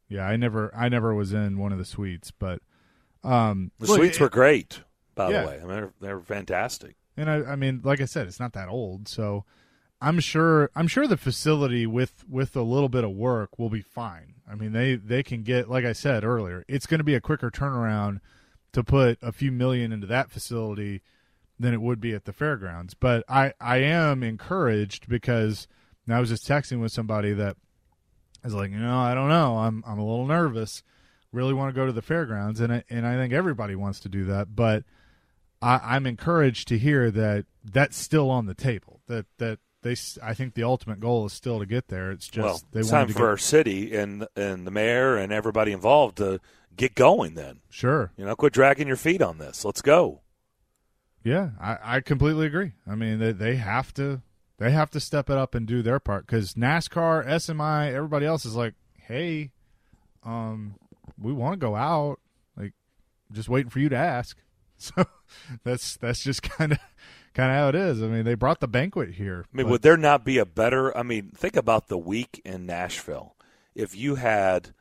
Speaker 2: Yeah, I never was in one of the suites, but
Speaker 1: The suites were great, by
Speaker 2: Yeah.
Speaker 1: the way. I mean, they're fantastic.
Speaker 2: and I mean, like I said, it's not that old, so I'm sure the facility with a little bit of work will be fine. I mean, they can get, like I said earlier, it's going to be a quicker turnaround to put a few million into that facility than it would be at the fairgrounds. But I am encouraged because I was just texting with somebody that is like, I don't know, I'm a little nervous. Really want to go to the fairgrounds, and I think everybody wants to do that. But I'm encouraged to hear that that's still on the table. I think the ultimate goal is still to get there. It's just
Speaker 1: It's time for our city and the mayor and everybody involved to get going. Then
Speaker 2: Sure.
Speaker 1: quit dragging your feet on this. Let's go.
Speaker 2: Yeah, I completely agree. I mean, they have to step it up and do their part because NASCAR, SMI, everybody else is like, hey, we want to go out. Like, just waiting for you to ask. So that's just kind of how it is. I mean, they brought the banquet here.
Speaker 1: I mean, would there not be a better? I mean, think about the week in Nashville. If you had,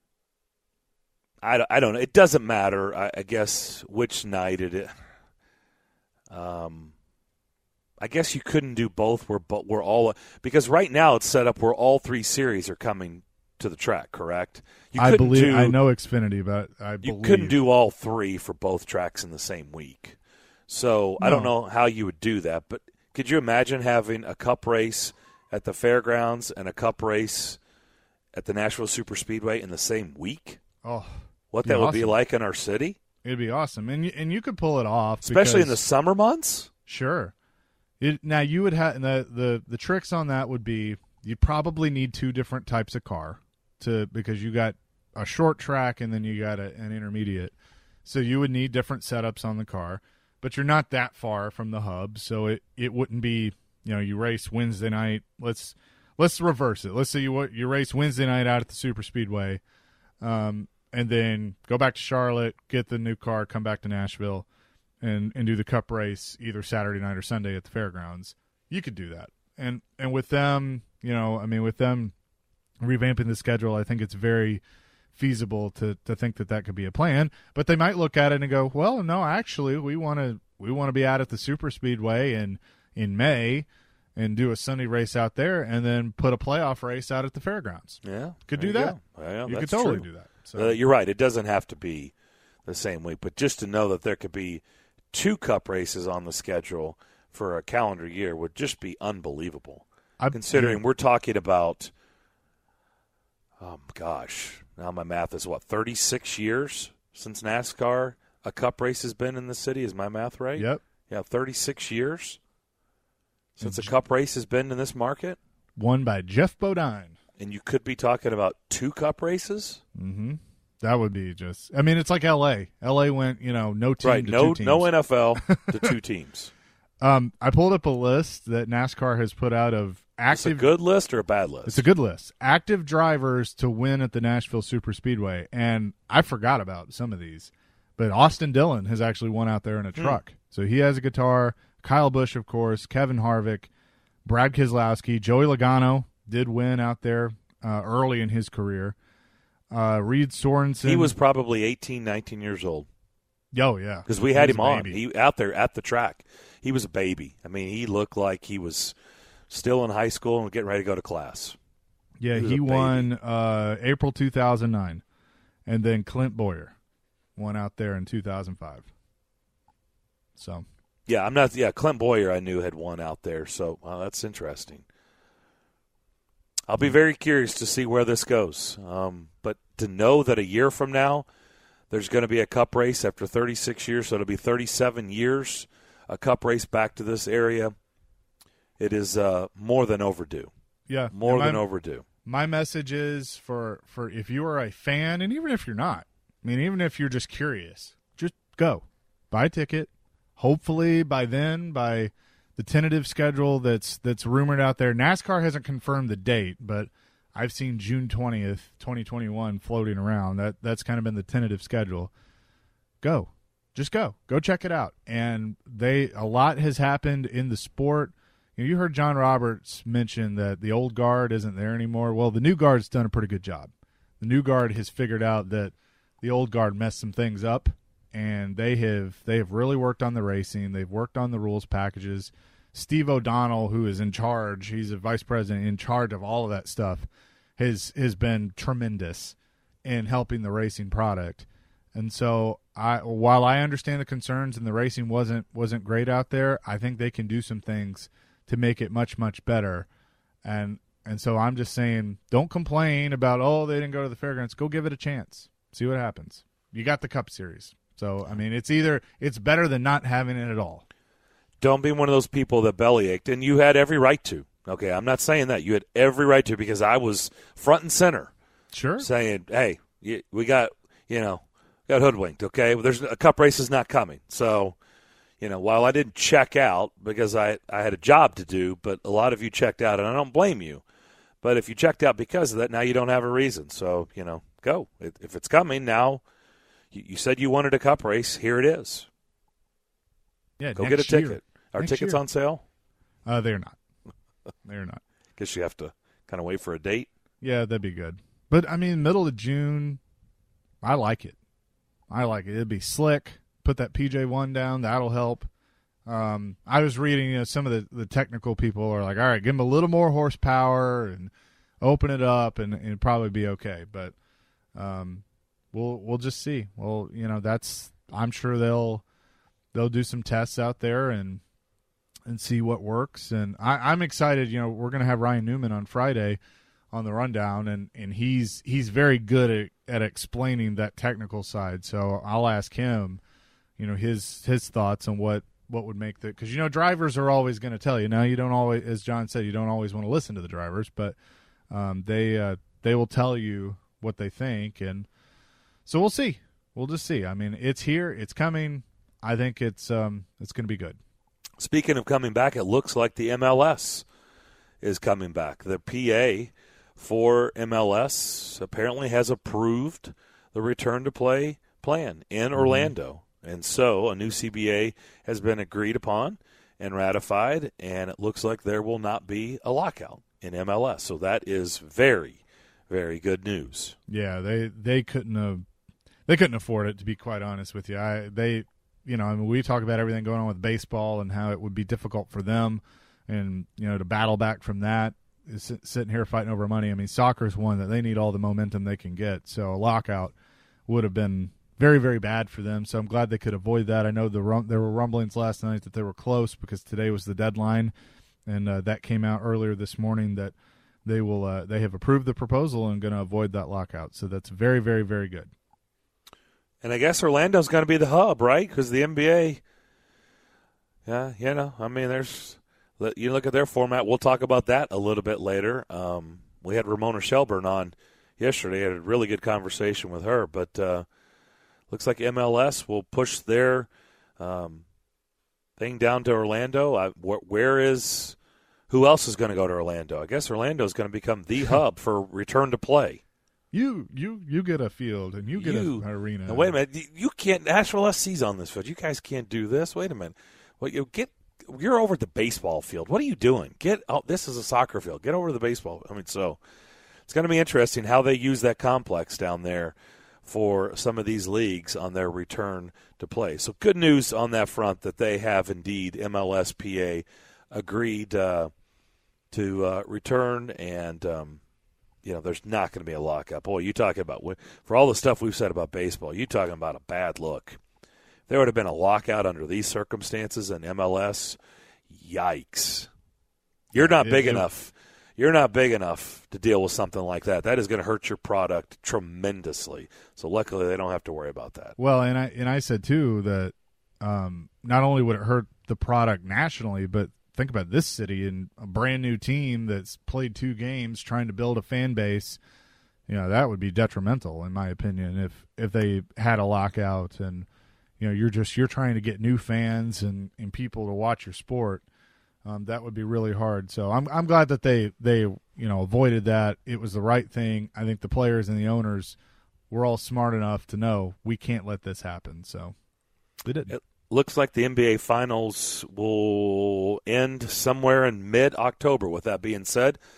Speaker 1: I don't know. It doesn't matter. I guess which night it is. I guess you couldn't do both. We're all because right now it's set up where all three series are coming to the track. Correct?
Speaker 2: I believe I know Xfinity, but
Speaker 1: you couldn't do all three for both tracks in the same week. So I don't know how you would do that, but could you imagine having a Cup race at the fairgrounds and a Cup race at the Nashville Superspeedway in the same week?
Speaker 2: Oh,
Speaker 1: what that would be like in our city?
Speaker 2: It'd be awesome, and you could pull it off,
Speaker 1: especially in the summer months.
Speaker 2: Sure. Now you would have the tricks on that would be you'd probably need two different types of car because you got a short track and then you got an intermediate, so you would need different setups on the car. But you're not that far from the hub, so it wouldn't be you race Wednesday night. Let's reverse it. Let's say you race Wednesday night out at the Superspeedway, and then go back to Charlotte, get the new car, come back to Nashville, and do the Cup race either Saturday night or Sunday at the fairgrounds. You could do that, and with them, with them revamping the schedule, I think it's very feasible to think that could be a plan. But they might look at it and go, well, no, actually, we want to be out at the Superspeedway in May and do a Sunday race out there, and then put a playoff race out at the fairgrounds.
Speaker 1: Yeah,
Speaker 2: could do that.
Speaker 1: Well,
Speaker 2: you could totally do that. So
Speaker 1: you're right. It doesn't have to be the same week, but just to know that there could be two Cup races on the schedule for a calendar year would just be unbelievable. Considering we're talking about, now my math is 36 years since NASCAR a Cup race has been in the city. Is my math right?
Speaker 2: Yep.
Speaker 1: Yeah, 36 years since a Cup race has been in this market.
Speaker 2: Won by Jeff Bodine.
Speaker 1: And you could be talking about two Cup races?
Speaker 2: Mm-hmm. That would be just – I mean, it's like L.A. L.A. went, no team
Speaker 1: right,
Speaker 2: to two teams.
Speaker 1: No NFL to two teams.
Speaker 2: I pulled up a list that NASCAR has put out of active –
Speaker 1: It's a good list or a bad list?
Speaker 2: It's a good list. Active drivers to win at the Nashville Superspeedway. And I forgot about some of these. But Austin Dillon has actually won out there in a truck. So he has a guitar. Kyle Busch, of course. Kevin Harvick. Brad Keselowski. Joey Logano did win out there early in his career. Reed Sorensen.
Speaker 1: He was probably 18, 19 years old.
Speaker 2: Oh, yeah.
Speaker 1: Because we had him on. He out there at the track. He was a baby. I mean, he looked like he was still in high school and getting ready to go to class.
Speaker 2: Yeah, he won April 2009. And then Clint Boyer won out there in 2005. So.
Speaker 1: Yeah, Clint Boyer I knew had won out there. So that's interesting. I'll be very curious to see where this goes. But to know that a year from now there's going to be a Cup race after 36 years, so it'll be 37 years, a Cup race back to this area, it is more than overdue.
Speaker 2: Yeah.
Speaker 1: More than overdue.
Speaker 2: My message is for if you are a fan, and even if you're not, I mean, even if you're just curious, just go. Buy a ticket. Hopefully by then, by the tentative schedule that's rumored out there. NASCAR hasn't confirmed the date, but I've seen June 20th, 2021 floating around. That's kind of been the tentative schedule. Go. Just go. Go check it out. And a lot has happened in the sport. You heard John Roberts mention that the old guard isn't there anymore. Well, the new guard's done a pretty good job. the new guard has figured out that the old guard messed some things up, and they have really worked on the racing. They've worked on the rules packages. Steve O'Donnell, who is in charge, he's a vice president in charge of all of that stuff, has been tremendous in helping the racing product. And so, while I understand the concerns and the racing wasn't great out there, I think they can do some things to make it much, much better. And so I'm just saying, don't complain about, they didn't go to the fairgrounds. Go give it a chance. See what happens. You got the Cup Series. So, I mean, it's better than not having it at all.
Speaker 1: Don't be one of those people that bellyached, and you had every right to. Okay, I'm not saying that. You had every right to, because I was front and center.
Speaker 2: Sure.
Speaker 1: Saying, hey, we got hoodwinked, okay? There's a Cup race is not coming. So, while I didn't check out because I had a job to do, but a lot of you checked out, and I don't blame you. But if you checked out because of that, now you don't have a reason. So, go. If it's coming now, you said you wanted a Cup race. Here it is.
Speaker 2: Yeah,
Speaker 1: go get a ticket. Are tickets on sale?
Speaker 2: They're not. They're not.
Speaker 1: Guess you have to kind of wait for a date.
Speaker 2: Yeah, that'd be good. But, I mean, middle of June, I like it. It'd be slick. Put that PJ1 down. That'll help. I was reading, some of the technical people are like, all right, give them a little more horsepower and open it up, and it'd probably be okay. But we'll just see. Well, I'm sure they'll do some tests out there and see what works. And I'm excited. We're going to have Ryan Newman on Friday on the rundown, and he's very good at explaining that technical side. So I'll ask him, his thoughts on what would make the, because drivers are always going to tell you. Now, you don't always, as John said, you don't always want to listen to the drivers, but they will tell you what they think, and so we'll see. We'll just see. I mean, it's here, it's coming. I think it's going to be good.
Speaker 1: Speaking of coming back, it looks like the MLS is coming back. The PA for MLS apparently has approved the return to play plan in Orlando. And so a new CBA has been agreed upon and ratified, and it looks like there will not be a lockout in MLS. So that is very, very good news.
Speaker 2: Yeah, they couldn't afford it, to be quite honest with you. We talk about everything going on with baseball and how it would be difficult for them, and to battle back from that is sitting here fighting over money. I mean, soccer's one that they need all the momentum they can get. So a lockout would have been very, very bad for them. So I'm glad they could avoid that. I know there were rumblings last night that they were close because today was the deadline, and that came out earlier this morning that they have approved the proposal and going to avoid that lockout. So that's very, very, very good.
Speaker 1: And I guess Orlando's going to be the hub, right? Because the NBA, you look at their format. We'll talk about that a little bit later. We had Ramona Shelburne on yesterday. I had a really good conversation with her. But looks like MLS will push their thing down to Orlando. Who else is going to go to Orlando? I guess Orlando is going to become the hub for return to play.
Speaker 2: You get a field and you get an arena.
Speaker 1: Now, wait a minute. You can't. Nashville SC's on this field. You guys can't do this. Wait a minute. Well, you're over at the baseball field. What are you doing? This is a soccer field. Get over to the baseball. So it's going to be interesting how they use that complex down there for some of these leagues on their return to play. So good news on that front that they have indeed MLSPA agreed to return, and there's not going to be a lockout. Boy, you talking about, for all the stuff we've said about baseball, you talking about a bad look. If there would have been a lockout under these circumstances in MLS, yikes. You're not big enough. You're not big enough to deal with something like that. That is going to hurt your product tremendously. So luckily they don't have to worry about that.
Speaker 2: Well, and I said too that not only would it hurt the product nationally, but think about this city and a brand new team that's played 2 games trying to build a fan base. That would be detrimental in my opinion if they had a lockout and you're trying to get new fans and people to watch your sport. That would be really hard. So I'm glad that they avoided that. It was the right thing. I think the players and the owners were all smart enough to know we can't let this happen. So they didn't.
Speaker 1: It looks like the NBA Finals will end somewhere in mid-October. With that being said,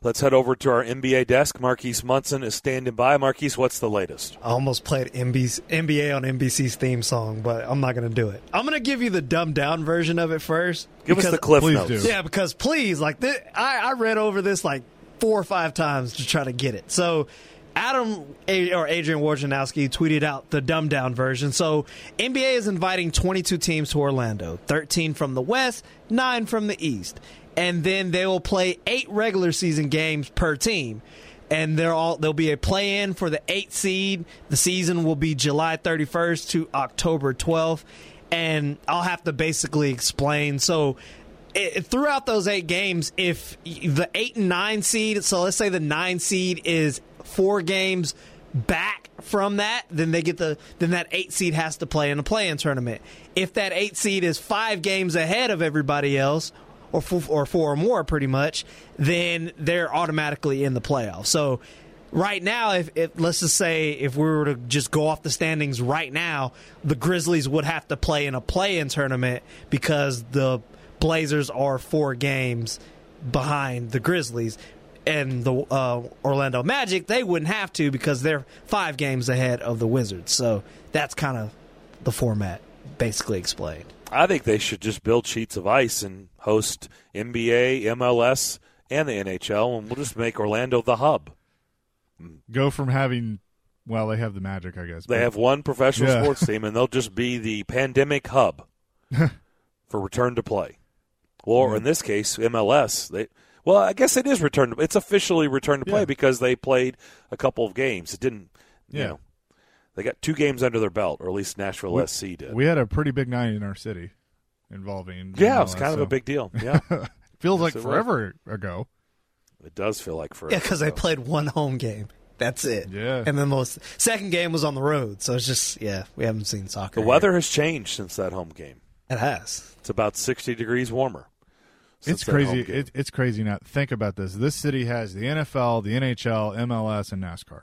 Speaker 1: Let's head over to our NBA desk. Marquise Munson is standing by. Marquise, what's the latest?
Speaker 4: I almost played NBA on NBC's theme song, but I'm not going to do it. I'm going to give you the dumbed-down version of it first.
Speaker 1: Give us the Cliff Notes.
Speaker 2: Do.
Speaker 4: Yeah, because please, like I read over this like 4 or 5 times to try to get it. So Adrian Wojnarowski tweeted out the dumbed-down version. So NBA is inviting 22 teams to Orlando, 13 from the West, 9 from the East. And then they will play 8 regular season games per team. And there'll be a play-in for the 8th seed. The season will be July 31st to October 12th. And I'll have to basically explain. So throughout those 8 games, if the 8 and 9 seed, so let's say the 9 seed is 4 games back from that, then that 8 seed has to play in a play-in tournament. If that 8 seed is 5 games ahead of everybody else, or 4 or more pretty much, then they're automatically in the playoffs. So right now, if let's just say if we were to just go off the standings right now, the Grizzlies would have to play in a play-in tournament because the Blazers are 4 games behind the Grizzlies. And the Orlando Magic, they wouldn't have to because they're 5 games ahead of the Wizards. So that's kind of the format basically explained.
Speaker 1: I think they should just build sheets of ice and host NBA, MLS, and the NHL, and we'll just make Orlando the hub.
Speaker 2: Go from having, well, they have the Magic, I guess.
Speaker 1: They have one professional sports team, and they'll just be the pandemic hub for return to play. Or in this case, MLS. I guess it is return to. It's officially return to play because they played a couple of games. It didn't, you know. They got 2 games under their belt, or at least Nashville SC did.
Speaker 2: We had a pretty big night in our city involving
Speaker 1: it was kind of a big deal. Yeah.
Speaker 2: Feels like forever ago.
Speaker 1: It does feel like forever.
Speaker 4: Yeah, because they played 1 home game. That's it.
Speaker 2: Yeah.
Speaker 4: And then the second game was on the road. So it's just, we haven't seen soccer.
Speaker 1: The weather has changed since that home game.
Speaker 4: It has.
Speaker 1: It's about 60 degrees warmer.
Speaker 2: It's crazy. It's crazy now. Think about this. This city has the NFL, the NHL, MLS, and NASCAR.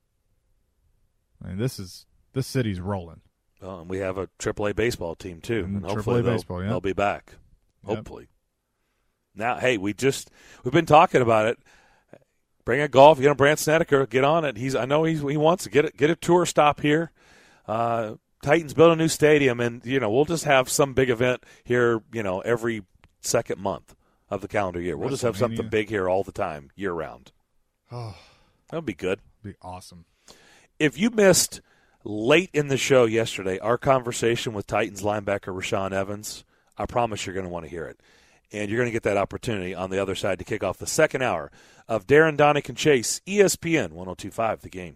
Speaker 2: I mean, this city's rolling.
Speaker 1: Well, and we have a AAA baseball team too, and
Speaker 2: hopefully they'll
Speaker 1: be back. Hopefully. Now, hey, we've been talking about it. Bring a golf. Brant Snedeker, get on it. I know he wants to get a tour stop here. Titans build a new stadium, and we'll just have some big event here. Every second month of the calendar year, we'll just have something big here all the time, year round.
Speaker 2: Oh,
Speaker 1: that would be good.
Speaker 2: Be awesome.
Speaker 1: If you missed late in the show yesterday our conversation with Titans linebacker Rashaan Evans, I promise you're going to want to hear it. And you're going to get that opportunity on the other side to kick off the second hour of Darren, Donick, and Chase, ESPN 102.5 The Game.